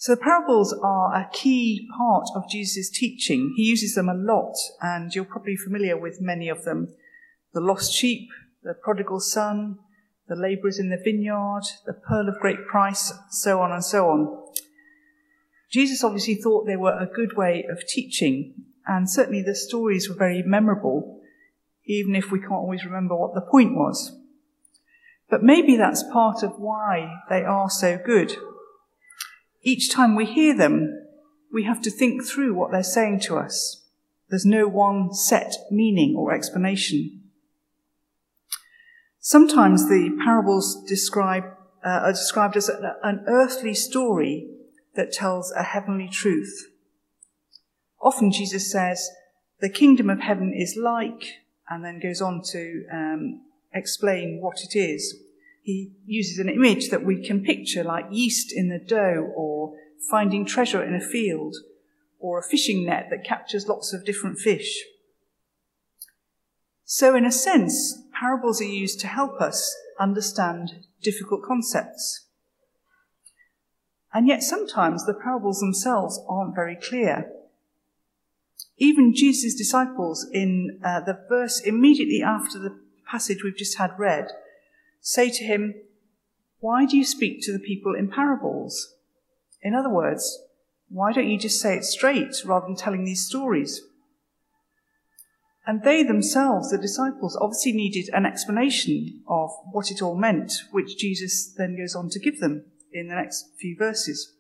So the parables are a key part of Jesus' teaching. He uses them a lot, and you're probably familiar with many of them. The lost sheep, the prodigal son, the labourers in the vineyard, the pearl of great price, so on and so on. Jesus obviously thought they were a good way of teaching, and certainly the stories were very memorable, even if we can't always remember what the point was. But maybe that's part of why they are so good. Each time we hear them, we have to think through what they're saying to us. There's no one set meaning or explanation. Sometimes the parables are described as an earthly story that tells a heavenly truth. Often Jesus says, the kingdom of heaven is like, and then goes on to explain what it is. He uses an image that we can picture, like yeast in the dough, or finding treasure in a field, or a fishing net that captures lots of different fish. So in a sense, parables are used to help us understand difficult concepts. And yet sometimes the parables themselves aren't very clear. Even Jesus' disciples in the verse immediately after the passage we've just had read say to him, "Why do you speak to the people in parables?" In other words, why don't you just say it straight rather than telling these stories? And they themselves, the disciples, obviously needed an explanation of what it all meant, which Jesus then goes on to give them in the next few verses.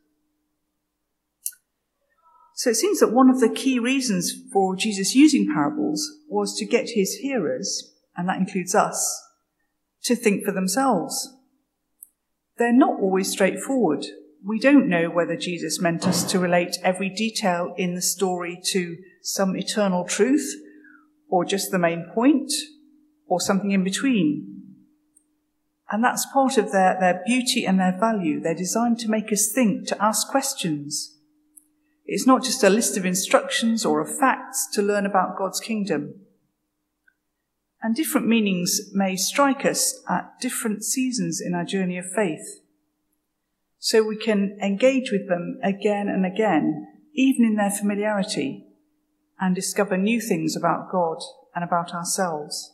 So it seems that one of the key reasons for Jesus using parables was to get his hearers, and that includes us, to think for themselves. They're not always straightforward. We don't know whether Jesus meant us to relate every detail in the story to some eternal truth, or just the main point, or something in between. And that's part of their beauty and their value. They're designed to make us think, to ask questions. It's not just a list of instructions or of facts to learn about God's kingdom. And different meanings may strike us at different seasons in our journey of faith. So we can engage with them again and again, even in their familiarity, and discover new things about God and about ourselves.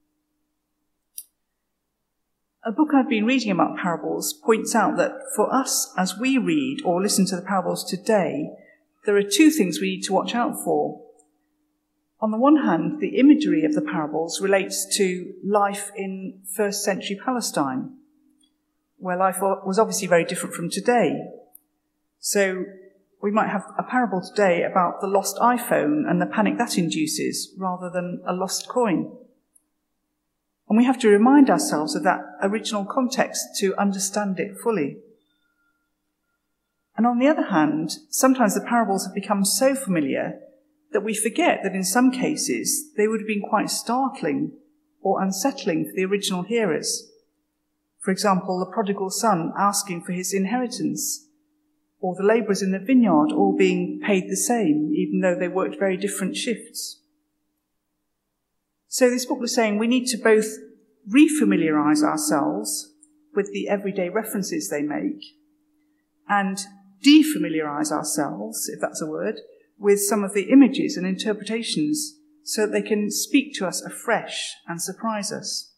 A book I've been reading about parables points out that for us, as we read or listen to the parables today, there are two things we need to watch out for. On the one hand, the imagery of the parables relates to life in first century Palestine, where life was obviously very different from today. So we might have a parable today about the lost iPhone and the panic that induces, rather than a lost coin. And we have to remind ourselves of that original context to understand it fully. And on the other hand, sometimes the parables have become so familiar that we forget that in some cases they would have been quite startling or unsettling for the original hearers. For example, the prodigal son asking for his inheritance, or the labourers in the vineyard all being paid the same, even though they worked very different shifts. So this book was saying we need to both refamiliarise ourselves with the everyday references they make, and defamiliarise ourselves, if that's a word, with some of the images and interpretations so that they can speak to us afresh and surprise us.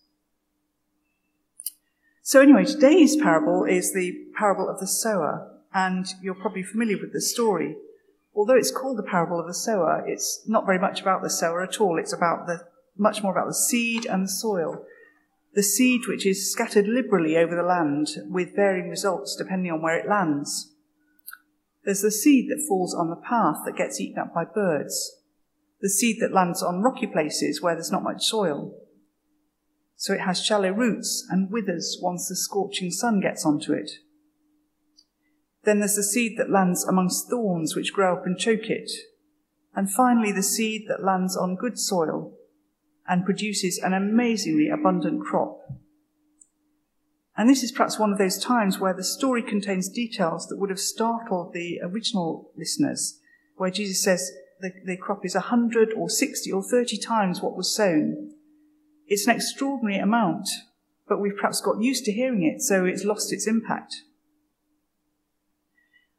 So anyway, today's parable is the parable of the sower, and you're probably familiar with the story. Although it's called the parable of the sower, it's not very much about the sower at all. It's much more about the seed and the soil. The seed which is scattered liberally over the land with varying results depending on where it lands. There's the seed that falls on the path that gets eaten up by birds. The seed that lands on rocky places where there's not much soil. So it has shallow roots and withers once the scorching sun gets onto it. Then there's the seed that lands amongst thorns which grow up and choke it. And finally the seed that lands on good soil and produces an amazingly abundant crop. And this is perhaps one of those times where the story contains details that would have startled the original listeners, where Jesus says the crop is 100 or 60 or 30 times what was sown. It's an extraordinary amount, but we've perhaps got used to hearing it, so it's lost its impact.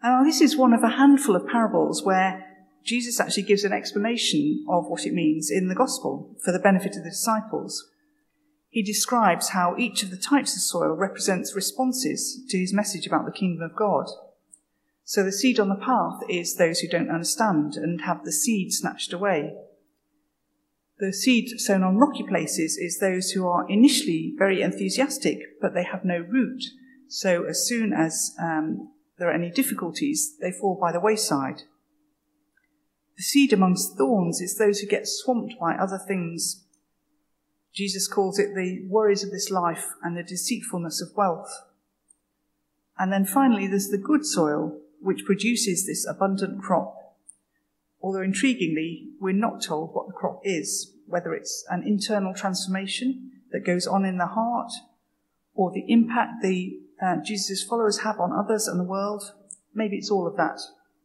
Now, this is one of a handful of parables where Jesus actually gives an explanation of what it means in the gospel for the benefit of the disciples. He describes how each of the types of soil represents responses to his message about the kingdom of God. So the seed on the path is those who don't understand and have the seed snatched away. The seed sown on rocky places is those who are initially very enthusiastic, but they have no root. So as soon as there are any difficulties, they fall by the wayside. The seed amongst thorns is those who get swamped by other things. Jesus calls it the worries of this life and the deceitfulness of wealth. And then finally there's the good soil, which produces this abundant crop. Although intriguingly, we're not told what the crop is, whether it's an internal transformation that goes on in the heart, or the impact Jesus' followers have on others and the world. Maybe it's all of that.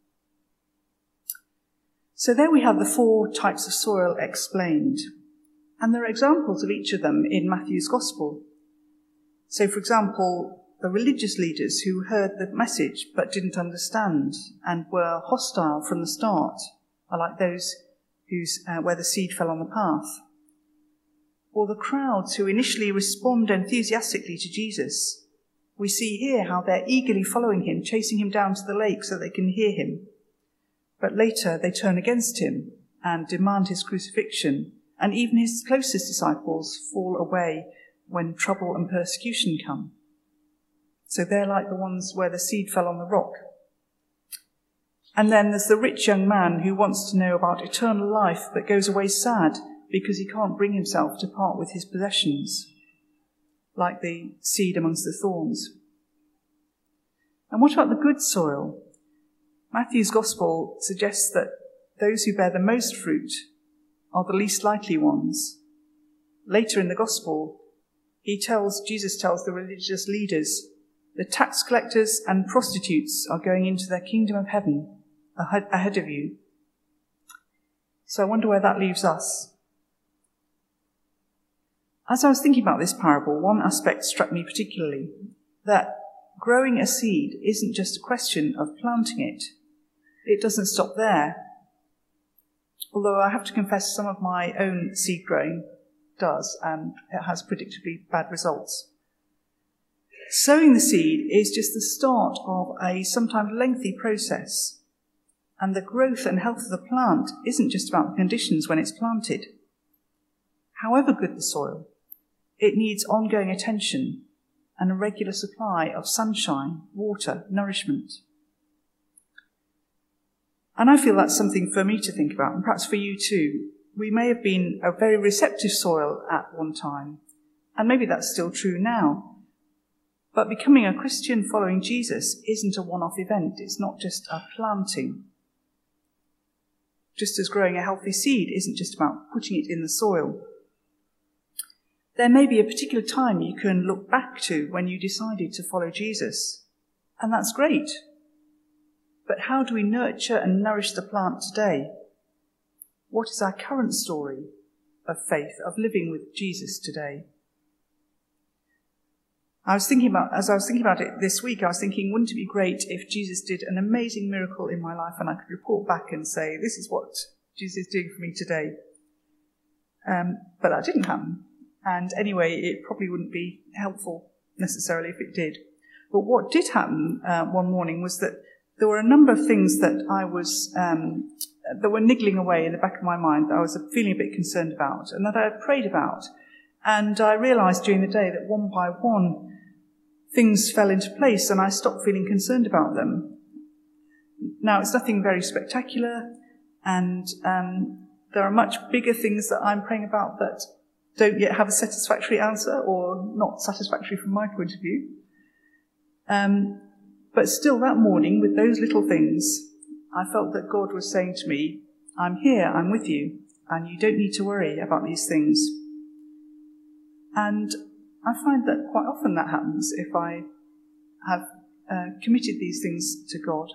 So there we have the 4 types of soil explained. And there are examples of each of them in Matthew's Gospel. So, for example, the religious leaders who heard the message but didn't understand and were hostile from the start are like those where the seed fell on the path. Or the crowds who initially respond enthusiastically to Jesus. We see here how they're eagerly following him, chasing him down to the lake so they can hear him. But later they turn against him and demand his crucifixion, and even his closest disciples fall away when trouble and persecution come. So they're like the ones where the seed fell on the rock. And then there's the rich young man who wants to know about eternal life but goes away sad because he can't bring himself to part with his possessions, like the seed amongst the thorns. And what about the good soil? Matthew's Gospel suggests that those who bear the most fruit are the least likely ones. Later in the Gospel, Jesus tells the religious leaders, the tax collectors and prostitutes are going into their kingdom of heaven ahead of you. So I wonder where that leaves us. As I was thinking about this parable, one aspect struck me particularly, that growing a seed isn't just a question of planting it. It doesn't stop there. Although I have to confess some of my own seed growing does, and it has predictably bad results. Sowing the seed is just the start of a sometimes lengthy process, and the growth and health of the plant isn't just about the conditions when it's planted. However good the soil, it needs ongoing attention and a regular supply of sunshine, water, nourishment. And I feel that's something for me to think about, and perhaps for you too. We may have been a very receptive soil at one time, and maybe that's still true now. But becoming a Christian following Jesus isn't a one-off event. It's not just a planting. Just as growing a healthy seed isn't just about putting it in the soil. There may be a particular time you can look back to when you decided to follow Jesus, and that's great. But how do we nurture and nourish the plant today? What is our current story of faith, of living with Jesus today? As I was thinking about it this week, I was thinking, wouldn't it be great if Jesus did an amazing miracle in my life and I could report back and say, this is what Jesus is doing for me today. But that didn't happen. And anyway, it probably wouldn't be helpful necessarily if it did. But what did happen one morning was that there were a number of things that that were niggling away in the back of my mind that I was feeling a bit concerned about and that I had prayed about. And I realised during the day that one by one things fell into place and I stopped feeling concerned about them. Now, it's nothing very spectacular, and there are much bigger things that I'm praying about that don't yet have a satisfactory answer, or not satisfactory from my point of view. But still, that morning, with those little things, I felt that God was saying to me, I'm here, I'm with you, and you don't need to worry about these things. And I find that quite often that happens if I have committed these things to God.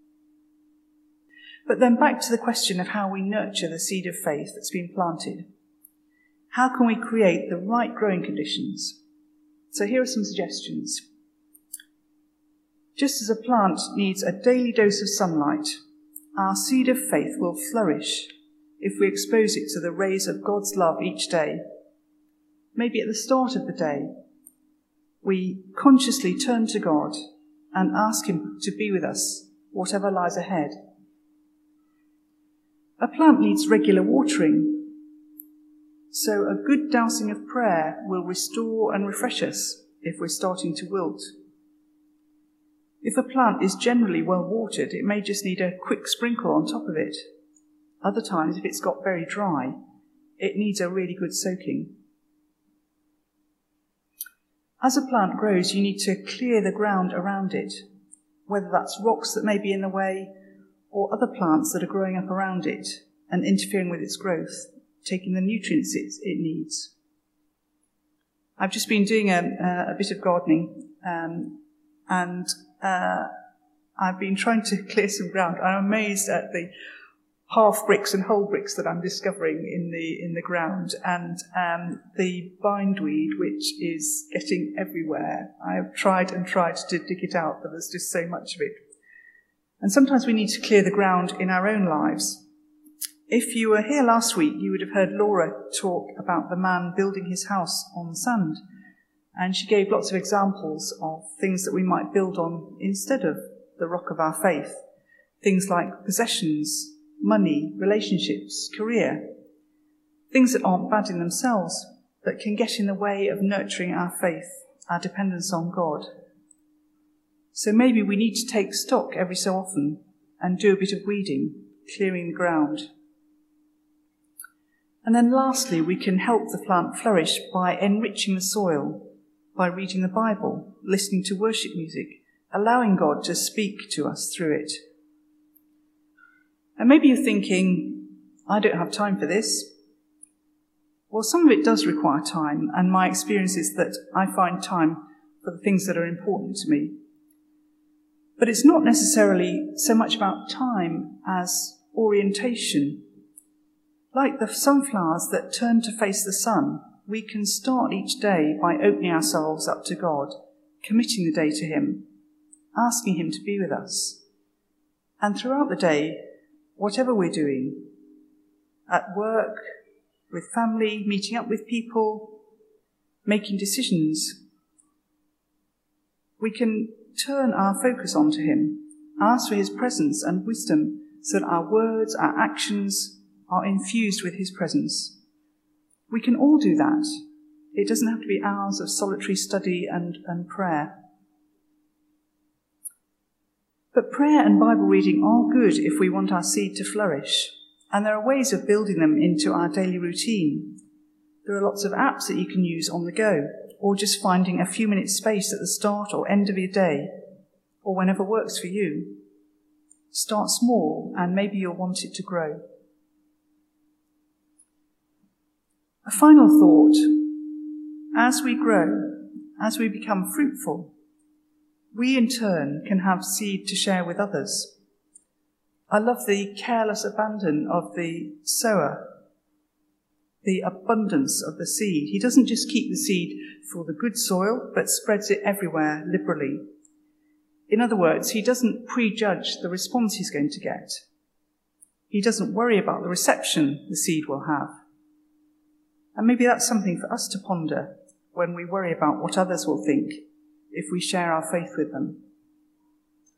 But then back to the question of how we nurture the seed of faith that's been planted. How can we create the right growing conditions? So here are some suggestions. Just as a plant needs a daily dose of sunlight, our seed of faith will flourish if we expose it to the rays of God's love each day. Maybe at the start of the day, we consciously turn to God and ask him to be with us, whatever lies ahead. A plant needs regular watering, so a good dousing of prayer will restore and refresh us if we're starting to wilt. If a plant is generally well watered, it may just need a quick sprinkle on top of it. Other times, if it's got very dry, it needs a really good soaking. As a plant grows, you need to clear the ground around it, whether that's rocks that may be in the way or other plants that are growing up around it and interfering with its growth, taking the nutrients it needs. I've just been doing a bit of gardening and I've been trying to clear some ground. I'm amazed at the half bricks and whole bricks that I'm discovering in the ground, and the bindweed, which is getting everywhere. I have tried and tried to dig it out, but there's just so much of it. And sometimes we need to clear the ground in our own lives. If you were here last week, you would have heard Laura talk about the man building his house on sand. And she gave lots of examples of things that we might build on instead of the rock of our faith. Things like possessions, money, relationships, career. Things that aren't bad in themselves, but can get in the way of nurturing our faith, our dependence on God. So maybe we need to take stock every so often and do a bit of weeding, clearing the ground. And then lastly, we can help the plant flourish by enriching the soil, by reading the Bible, listening to worship music, allowing God to speak to us through it. And maybe you're thinking, I don't have time for this. Well, some of it does require time, and my experience is that I find time for the things that are important to me. But it's not necessarily so much about time as orientation. Like the sunflowers that turn to face the sun, we can start each day by opening ourselves up to God, committing the day to him, asking him to be with us. And throughout the day, whatever we're doing, at work, with family, meeting up with people, making decisions, we can turn our focus onto him, ask for his presence and wisdom so that our words, our actions are infused with his presence. We can all do that. It doesn't have to be hours of solitary study and prayer. But prayer and Bible reading are good if we want our seed to flourish, and there are ways of building them into our daily routine. There are lots of apps that you can use on the go, or just finding a few minutes space at the start or end of your day, or whenever works for you. Start small, and maybe you'll want it to grow. A final thought: as we grow, as we become fruitful, we in turn can have seed to share with others. I love the careless abandon of the sower, the abundance of the seed. He doesn't just keep the seed for the good soil, but spreads it everywhere liberally. In other words, he doesn't prejudge the response he's going to get. He doesn't worry about the reception the seed will have. And maybe that's something for us to ponder when we worry about what others will think if we share our faith with them.